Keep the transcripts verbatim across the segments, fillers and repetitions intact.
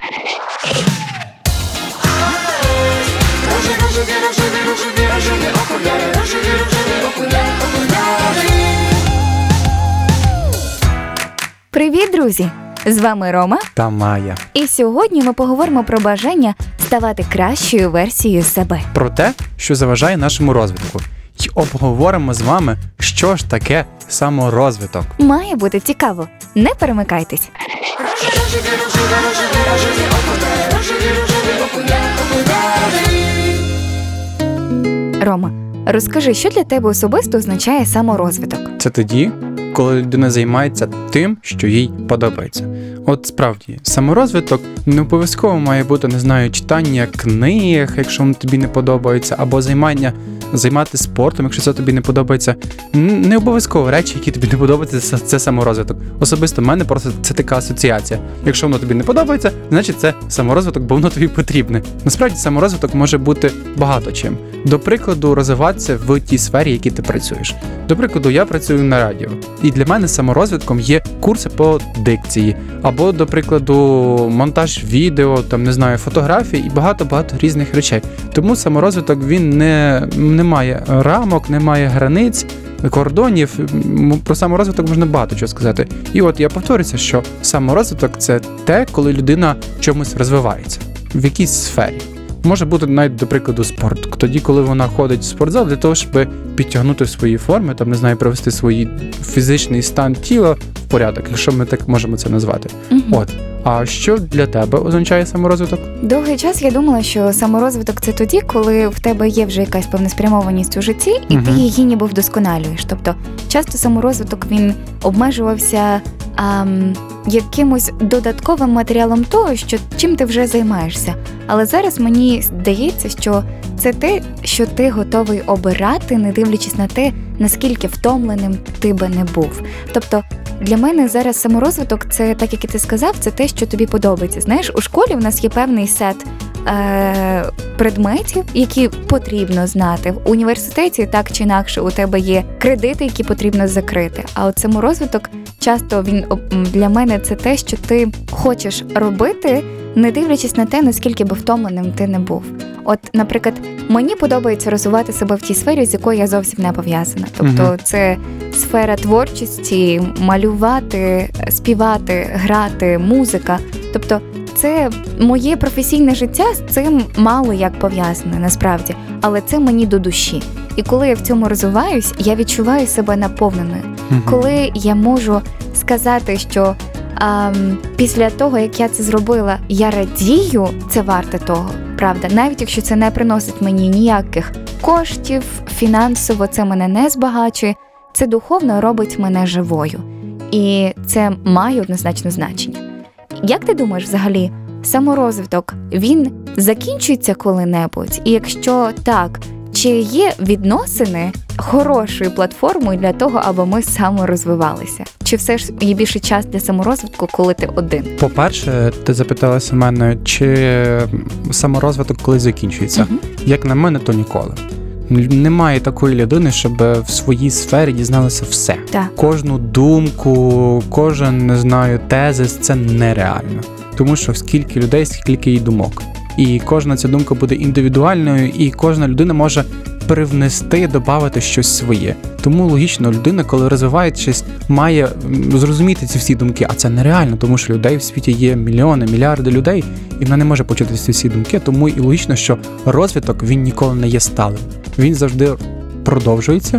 Привіт, друзі! З вами Рома та Майя. І сьогодні ми поговоримо про бажання ставати кращою версією себе. Про те, що заважає нашому розвитку. І обговоримо з вами, що ж таке саморозвиток. Має бути цікаво. Не перемикайтесь. Рома, розкажи, що для тебе особисто означає саморозвиток? Це тоді, коли людина займається тим, що їй подобається. От справді, саморозвиток не обов'язково має бути, не знаю, читання книг, якщо воно тобі не подобається, або займання, займати спортом, якщо це тобі не подобається. Не обов'язково речі, які тобі не подобаються, це, це саморозвиток. Особисто в мене просто це така асоціація. Якщо воно тобі не подобається, значить це саморозвиток, бо воно тобі потрібне. Насправді саморозвиток може бути багато чим. До прикладу, розвиватися в тій сфері, в якій ти працюєш. До прикладу, я працюю на радіо. І для мене саморозвитком є курси по дикції. Або, до прикладу, монтаж відео, там, не знаю, фотографії і багато-багато різних речей. Тому саморозвиток, він не, не має рамок, не має границь, кордонів. Про саморозвиток можна багато чого сказати. І от я повторюся, що саморозвиток – це те, коли людина чомусь розвивається. В якійсь сфері. Може бути навіть, до прикладу, спорт. Тоді, коли вона ходить в спортзал для того, щоб підтягнути свої форми, там, не знаю, привести свій фізичний стан тіла в порядок, якщо ми так можемо це назвати. Угу. От. А що для тебе означає саморозвиток? Довгий час я думала, що саморозвиток – це тоді, коли в тебе є вже якась певна спрямованість у житті, і угу. ти її ніби вдосконалюєш. Тобто, часто саморозвиток, він обмежувався а, якимось додатковим матеріалом того, що, чим ти вже займаєшся. Але зараз мені здається, що це те, що ти готовий обирати, не дивлячись на те, наскільки втомленим ти би не був. Тобто, для мене зараз саморозвиток – це, так як і ти сказав, це те, що тобі подобається. Знаєш, у школі в нас є певний сет е- предметів, які потрібно знати. В університеті так чи інакше у тебе є кредити, які потрібно закрити. А от саморозвиток часто він для мене це те, що ти хочеш робити, не дивлячись на те, наскільки би втомленим ти не був. От, наприклад, мені подобається розвивати себе в тій сфері, з якою я зовсім не пов'язана. Тобто uh-huh. це сфера творчості, малювати, співати, грати, музика. Тобто це моє професійне життя з цим мало як пов'язане, насправді. Але це мені до душі. І коли я в цьому розвиваюсь, я відчуваю себе наповненою. Uh-huh. Коли я можу сказати, що а, після того, як я це зробила, я радію, це варте того, правда? Навіть якщо це не приносить мені ніяких коштів, фінансово це мене не збагачує, це духовно робить мене живою. І це має однозначно значення. Як ти думаєш взагалі, саморозвиток, він закінчується коли-небудь? І якщо так, чи є відносини хорошою платформою для того, аби ми саморозвивалися? Чи все ж є більше час для саморозвитку, коли ти один? По-перше, ти запиталася мене, чи саморозвиток коли закінчується. Угу. Як на мене, то ніколи. Немає такої людини, щоб в своїй сфері дізналася все. Так. Кожну думку, кожен, не знаю, тезис – це нереально. Тому що скільки людей, скільки і думок. І кожна ця думка буде індивідуальною, і кожна людина може привнести, додати щось своє. Тому логічно, людина, коли розвиваючись, має зрозуміти ці всі думки. А це нереально, тому що людей в світі є мільйони, мільярди людей, і вона не може почути ці всі думки. Тому і логічно, що розвиток, він ніколи не є сталим. Він завжди продовжується.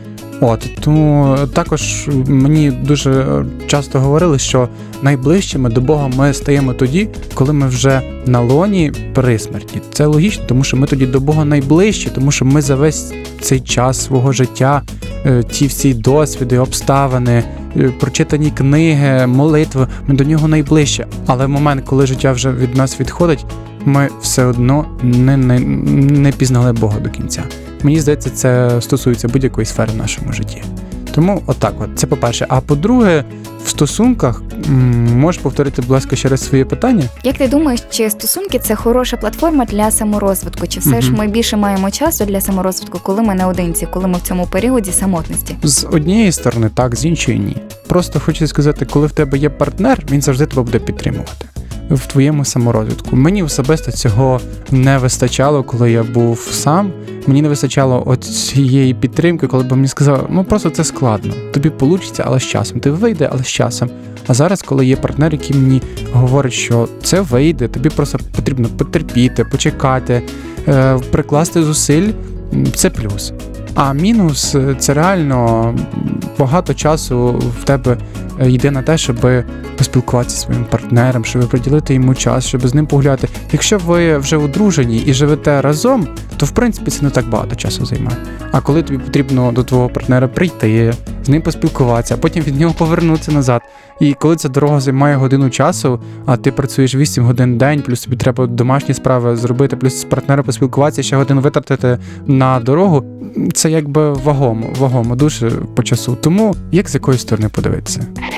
От, тому також мені дуже часто говорили, що найближчими до Бога ми стаємо тоді, коли ми вже на лоні при смерті. Це логічно, тому що ми тоді до Бога найближчі, тому що ми за весь цей час свого життя, ті всі досвіди, обставини, прочитані книги, молитви, ми до нього найближче. Але в момент, коли життя вже від нас відходить, ми все одно не, не, не пізнали Бога до кінця. Мені здається, це стосується будь-якої сфери в нашому житті. Тому отак от, це по-перше. А по-друге, в стосунках, можеш повторити, будь ласка, ще раз своє питання? Як ти думаєш, чи стосунки – це хороша платформа для саморозвитку? Чи все угу. ж ми більше маємо часу для саморозвитку, коли ми наодинці, коли ми в цьому періоді самотності? З однієї сторони так, з іншої ні. Просто хочу сказати, коли в тебе є партнер, він завжди тебе буде підтримувати. в твоєму саморозвитку. Мені особисто цього не вистачало, коли я був сам. Мені не вистачало от цієї підтримки, коли б мені сказали, ну просто це складно. Тобі вийде, але з часом. Ти вийде, але з часом. А зараз, коли є партнер, який мені говорить, що це вийде, тобі просто потрібно потерпіти, почекати, е, прикласти зусиль, це плюс. А мінус – це реально багато часу в тебе йде на те, щоб поспілкуватися зі своїм партнером, щоб приділити йому час, щоб з ним погуляти. Якщо ви вже одружені і живете разом, то в принципі це не так багато часу займає. А коли тобі потрібно до твого партнера прийти, з ним поспілкуватися, а потім від нього повернутися назад. І коли ця дорога займає годину часу, а ти працюєш вісім годин в день, плюс тобі треба домашні справи зробити, плюс з партнером поспілкуватися, ще годину витратити на дорогу, це якби вагомо, вагомо дуже по часу. Тому як з якої сторони подивитися?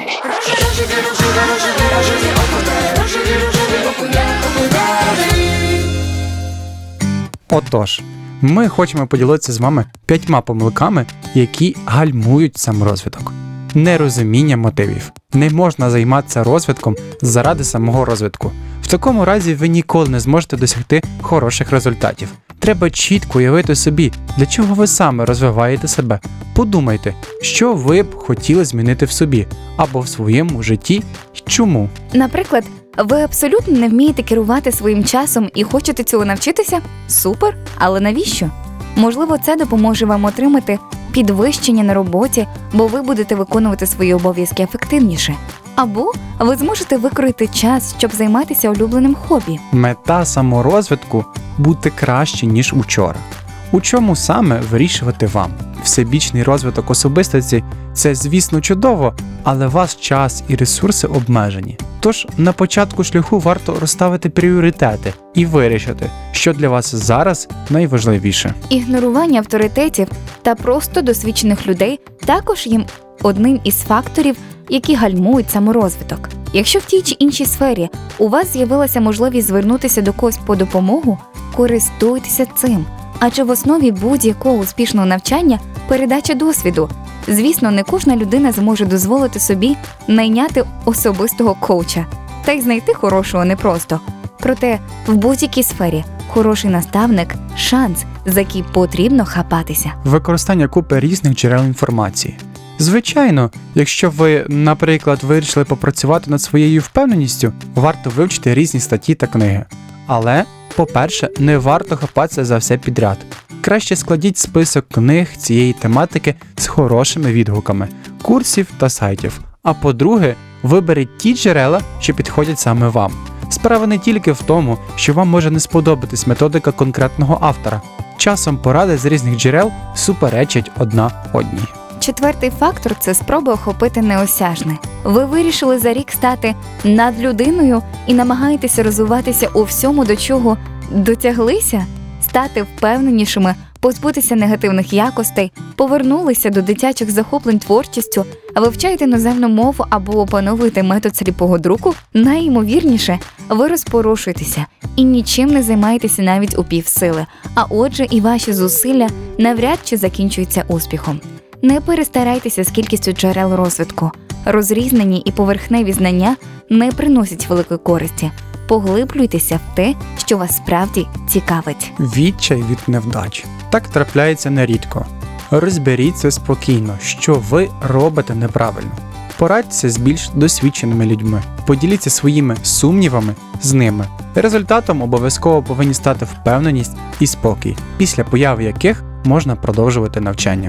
Отож, ми хочемо поділитися з вами п'ятьма помилками, які гальмують саморозвиток. Нерозуміння мотивів. Не можна займатися розвитком заради самого розвитку. В такому разі ви ніколи не зможете досягти хороших результатів. Треба чітко уявити собі, для чого ви саме розвиваєте себе. Подумайте, що ви б хотіли змінити в собі або в своєму житті і чому. Наприклад, ви абсолютно не вмієте керувати своїм часом і хочете цього навчитися? Супер! Але навіщо? Можливо, це допоможе вам отримати підвищення на роботі, бо ви будете виконувати свої обов'язки ефективніше. Або ви зможете викроїти час, щоб займатися улюбленим хобі. Мета саморозвитку – бути краще, ніж учора. У чому саме вирішувати вам? Всебічний розвиток особистості – це, звісно, чудово, але ваш час і ресурси обмежені. Тож на початку шляху варто розставити пріоритети і вирішити, що для вас зараз найважливіше. Ігнорування авторитетів та просто досвідчених людей також є одним із факторів, які гальмують саморозвиток. Якщо в тій чи іншій сфері у вас з'явилася можливість звернутися до когось по допомогу, користуйтеся цим. Адже в основі будь-якого успішного навчання – передача досвіду. Звісно, не кожна людина зможе дозволити собі найняти особистого коуча. Та й знайти хорошого непросто. Проте в будь-якій сфері хороший наставник – шанс, за який потрібно хапатися. Використання купи різних джерел інформації. Звичайно, якщо ви, наприклад, вирішили попрацювати над своєю впевненістю, варто вивчити різні статті та книги. Але, по-перше, не варто хапатися за все підряд. Краще складіть список книг цієї тематики з хорошими відгуками, курсів та сайтів. А по-друге, виберіть ті джерела, що підходять саме вам. Справа не тільки в тому, що вам може не сподобатись методика конкретного автора. Часом поради з різних джерел суперечать одна одній. Четвертий фактор – це спроба охопити неосяжне. Ви вирішили за рік стати надлюдиною і намагаєтеся розвиватися у всьому, до чого дотяглися, стати впевненішими, позбутися негативних якостей, повернулися до дитячих захоплень творчістю, вивчаєте іноземну мову або опановуєте метод сліпого друку, найімовірніше, ви розпорошуєтеся і нічим не займаєтеся навіть у півсили, а отже і ваші зусилля навряд чи закінчуються успіхом. Не перестарайтеся з кількістю джерел розвитку. Розрізнені і поверхневі знання не приносять великої користі. Поглиблюйтеся в те, що вас справді цікавить. Відчай від невдач. Так трапляється нерідко. Розберіться спокійно, що ви робите неправильно. Порадьтеся з більш досвідченими людьми. Поділіться своїми сумнівами з ними. Результатом обов'язково повинні стати впевненість і спокій, після появи яких можна продовжувати навчання.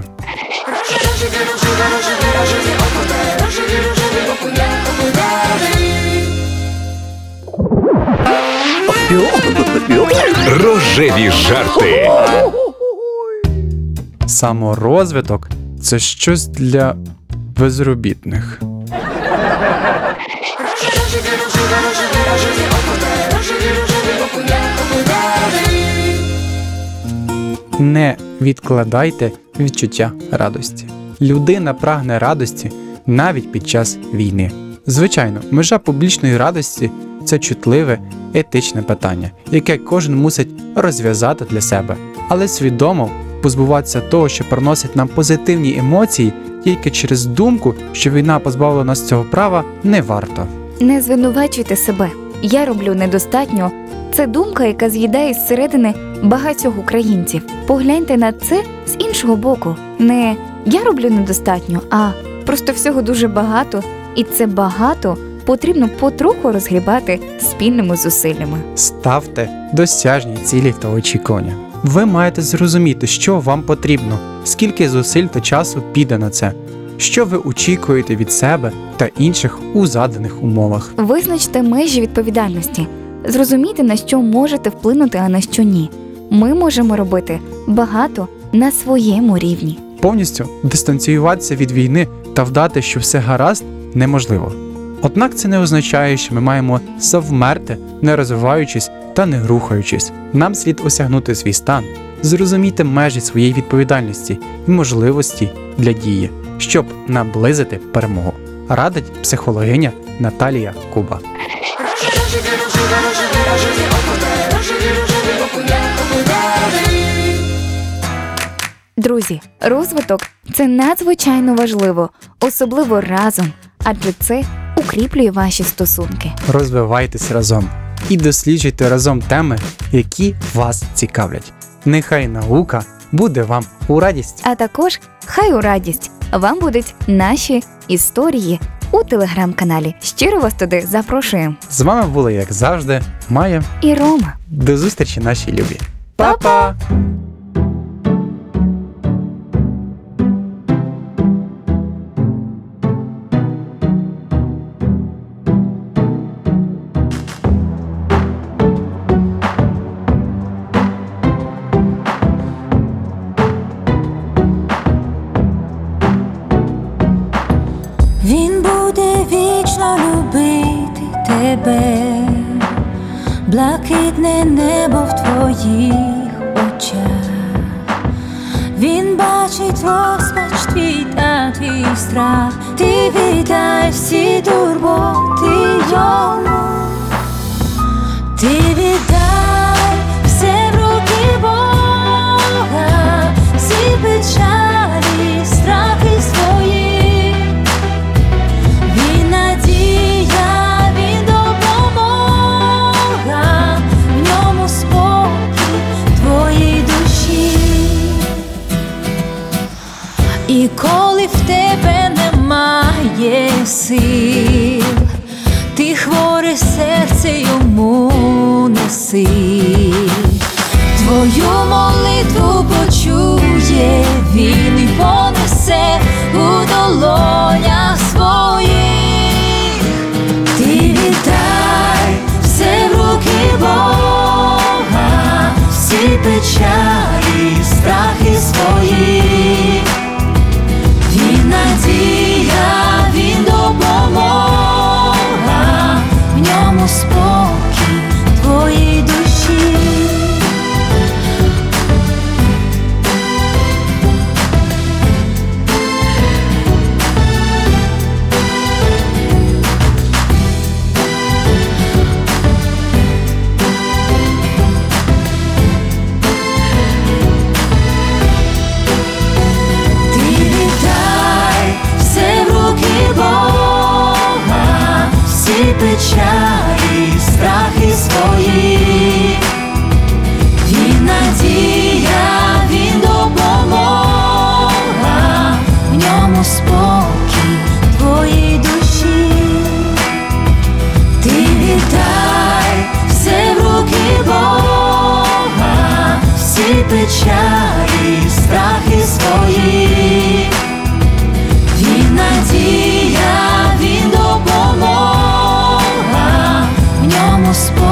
Рожеві жарти. Саморозвиток – це щось для безробітних. Не відкладайте відчуття радості. Людина прагне радості навіть під час війни. Звичайно, межа публічної радості – це чутливе, етичне питання, яке кожен мусить розв'язати для себе. Але свідомо позбуватися того, що приносить нам позитивні емоції, тільки через думку, що війна позбавила нас цього права, не варто. Не звинувачуйте себе. «я роблю недостатньо» – це думка, яка з'їдає зсередини багатьох українців. Погляньте на це з іншого боку. Не «я роблю недостатньо», а просто всього дуже багато, і це багато потрібно потроху розгрібати спільними зусиллями. Ставте досяжні цілі та очікування. Ви маєте зрозуміти, що вам потрібно, скільки зусиль та часу піде на це, що ви очікуєте від себе та інших у заданих умовах. Визначте межі відповідальності. Зрозумійте, на що можете вплинути, а на що ні. Ми можемо робити багато на своєму рівні. Повністю дистанціюватися від війни та вдати, що все гаразд, неможливо. Однак це не означає, що ми маємо завмерти, не розвиваючись та не рухаючись. Нам слід осягнути свій стан, зрозуміти межі своєї відповідальності і можливості для дії, щоб наблизити перемогу. Радить психологиня Наталія Куба. Друзі, розвиток – це надзвичайно важливо, особливо разом, адже це укріплює ваші стосунки. Розвивайтесь разом і досліджуйте разом теми, які вас цікавлять. Нехай наука буде вам у радість. А також хай у радість вам будуть наші історії у телеграм-каналі. Щиро вас туди запрошуємо. З вами були, як завжди, Майя. І Рома. До зустрічі, наші любі. Па-па! Він буде вічно любити тебе, блакитне небо в твоїх очах. Він бачить розпач твій та твій страх. Ти віддай всі турботи йому. Ти віддай все в руки Бога, всі печалі, страхи свої. Він надія, він допомога, в ньому спокій твоїй душі. І коли в тебе немає сил, ти хворе серце йому неси. Твою молитву почує він і понесе у долонях своїх. Ти віддай все в руки Бога, всі печалі, страхи свої. Він надія, він допомога, в ньому спокій твоїй душі. Ти віддай все в руки Бога, всі печалі, страхи свої. Він надія, він допомога, в ньому спокій твоїй душі. Ти віддай все в руки Бога, всі печалі, страхи свої. Він надія, він допомога, в ньому спокій.